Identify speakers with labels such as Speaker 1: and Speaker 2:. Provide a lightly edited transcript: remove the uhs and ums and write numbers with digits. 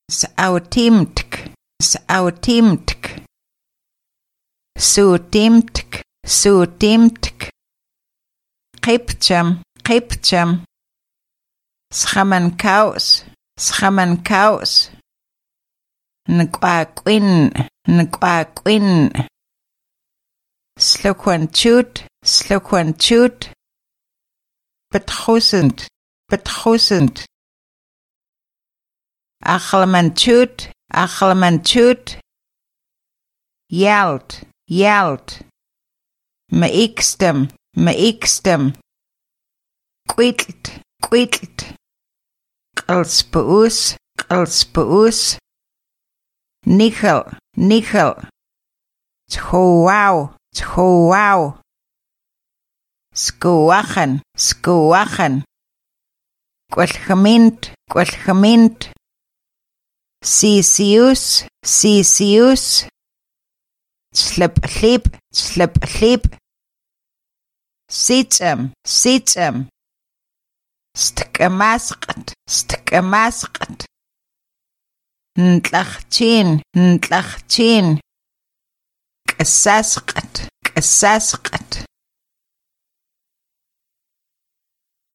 Speaker 1: Sautimtk, sautimtk. Sutimtk, sutimtk. Qipcham, qipcham. Schamankaus, schamankaus. Nquaquin, nquaquin. Slukwanchut, slukwanchut. Betrusend, betrusend. Achlamanchut, achlamanchut. Yalt, yalt. Meikstem, meikstem. Quitlt, quitlt. Qilspuus, qilspuus. Nichel, nichel. Tchouau, tchouau. Skuachen, skuachen. Qualchemint, qualchemint. Sisius, sisius. Slip, slip, slip, slip. Sitsam, sitsam. Stkamasqat, stkamasqat. Ntlachchin, ntlachchin. Qasasqat, qasasqat.